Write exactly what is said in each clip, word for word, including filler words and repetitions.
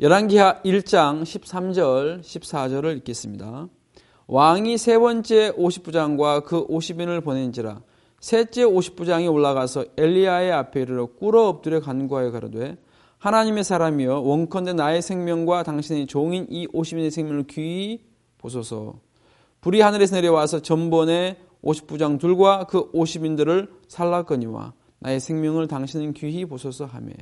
열왕기하 일 장 십삼 절 십사 절을 읽겠습니다. 왕이 세 번째 오십 부장과 그 오십 인을 보낸지라 셋째 오십 부장이 올라가서 엘리야의 앞에 이르러 꿇어 엎드려 간구하여 가로되 하나님의 사람이여 원컨대 나의 생명과 당신의 종인 이 오십 인의 생명을 귀히 보소서. 불이 하늘에서 내려와서 전번에 오십 부장 둘과 그 오십 인들을 살랐거니와 나의 생명을 당신은 귀히 보소서 하매.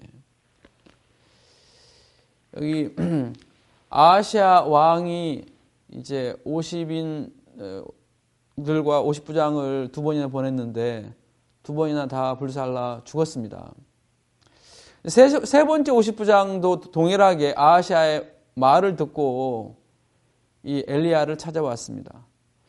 여기 아하시아 왕이 이제 오십 인들과 오십 부장을 두 번이나 보냈는데 두 번이나 다 불살라 죽었습니다. 세, 세 번째 오십 부장도 동일하게 아하시아의 말을 듣고 이 엘리야를 찾아왔습니다.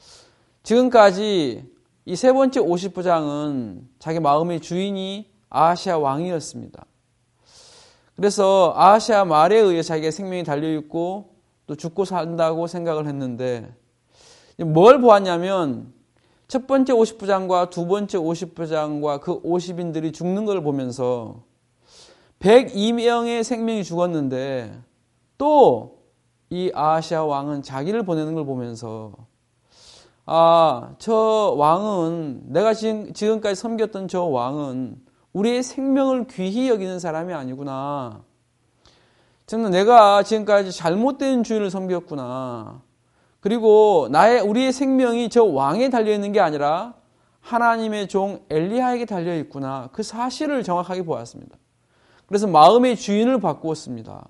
지금까지 이 세 번째 오십 부장은 자기 마음의 주인이 아하시아 왕이었습니다. 그래서 아하시아 말에 의해 자기의 생명이 달려있고 또 죽고 산다고 생각을 했는데 뭘 보았냐면 첫 번째 오십 부장과 두 번째 오십 부장과 그 오십 인들이 죽는 걸 보면서 백이 명의 생명이 죽었는데 또 이 아하시아 왕은 자기를 보내는 걸 보면서 아, 저 왕은 내가 지금, 지금까지 섬겼던 저 왕은 우리의 생명을 귀히 여기는 사람이 아니구나. 저는 내가 지금까지 잘못된 주인을 섬겼구나. 그리고 나의 우리의 생명이 저 왕에 달려있는 게 아니라 하나님의 종 엘리야에게 달려있구나. 그 사실을 정확하게 보았습니다. 그래서 마음의 주인을 바꾸었습니다.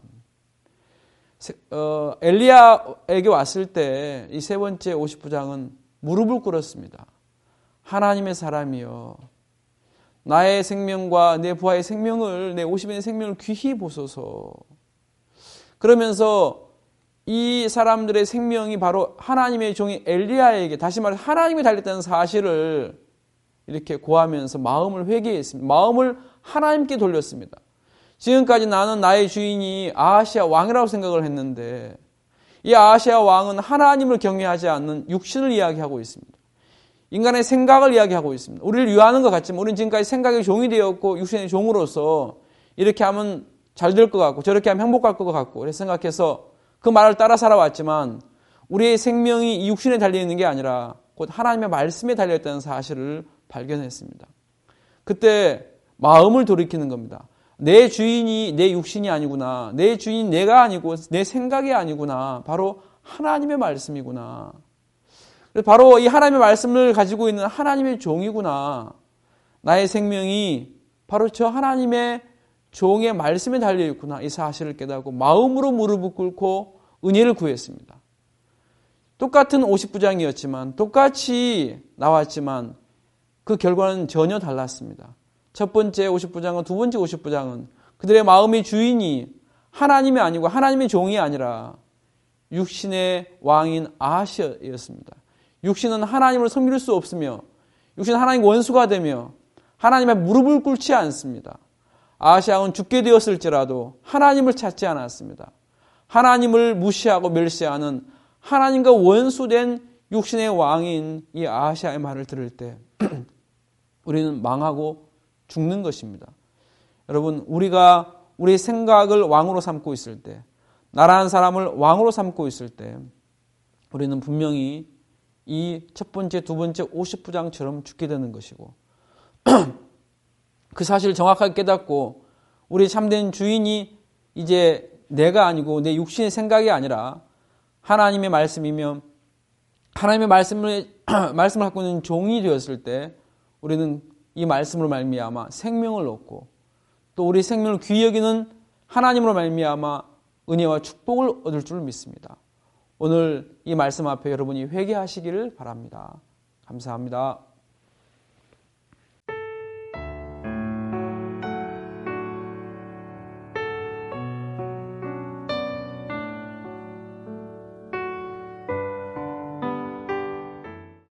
어, 엘리야에게 왔을 때 이 세 번째 오십 부장은 무릎을 꿇었습니다. 하나님의 사람이여 나의 생명과 내 부하의 생명을 내 오십 인의 생명을 귀히 보소서. 그러면서 이 사람들의 생명이 바로 하나님의 종이 엘리야에게 다시 말해 하나님이 달렸다는 사실을 이렇게 고하면서 마음을 회개했습니다. 마음을 하나님께 돌렸습니다. 지금까지 나는 나의 주인이 아하시아 왕이라고 생각을 했는데 이 아하시아 왕은 하나님을 경외하지 않는 육신을 이야기하고 있습니다. 인간의 생각을 이야기하고 있습니다. 우리를 유하는 것 같지만 우리는 지금까지 생각의 종이 되었고 육신의 종으로서 이렇게 하면 잘 될 것 같고 저렇게 하면 행복할 것 같고 그래서 생각해서 그 말을 따라 살아왔지만 우리의 생명이 이 육신에 달려있는 게 아니라 곧 하나님의 말씀에 달려있다는 사실을 발견했습니다. 그때 마음을 돌이키는 겁니다. 내 주인이 내 육신이 아니구나. 내 주인이 내가 아니고 내 생각이 아니구나. 바로 하나님의 말씀이구나. 바로 이 하나님의 말씀을 가지고 있는 하나님의 종이구나. 나의 생명이 바로 저 하나님의 종의 말씀에 달려있구나. 이 사실을 깨닫고 마음으로 무릎을 꿇고 은혜를 구했습니다. 똑같은 오십 부장이었지만 똑같이 나왔지만 그 결과는 전혀 달랐습니다. 첫 번째 오십 부장과 두 번째 오십 부장은 그들의 마음의 주인이 하나님이 아니고 하나님의 종이 아니라 육신의 왕인 아하시아였습니다. 육신은 하나님을 섬길 수 없으며 육신은 하나님의 원수가 되며 하나님의 무릎을 꿇지 않습니다. 아하시아는 죽게 되었을지라도 하나님을 찾지 않았습니다. 하나님을 무시하고 멸시하는 하나님과 원수된 육신의 왕인 이 아하시아의 말을 들을 때 우리는 망하고 죽는 것입니다. 여러분, 우리가 우리의 생각을 왕으로 삼고 있을 때, 나라는 사람을 왕으로 삼고 있을 때 우리는 분명히 이 첫 번째, 두 번째 오십 부장처럼 죽게 되는 것이고 그 사실을 정확하게 깨닫고 우리 참된 주인이 이제 내가 아니고 내 육신의 생각이 아니라 하나님의 말씀이며 하나님의 말씀을, 말씀을 갖고 있는 종이 되었을 때 우리는 이 말씀으로 말미암아 생명을 얻고 또 우리 생명을 귀히 여기는 하나님으로 말미암아 은혜와 축복을 얻을 줄 믿습니다. 오늘 이 말씀 앞에 여러분이 회개하시기를 바랍니다. 감사합니다.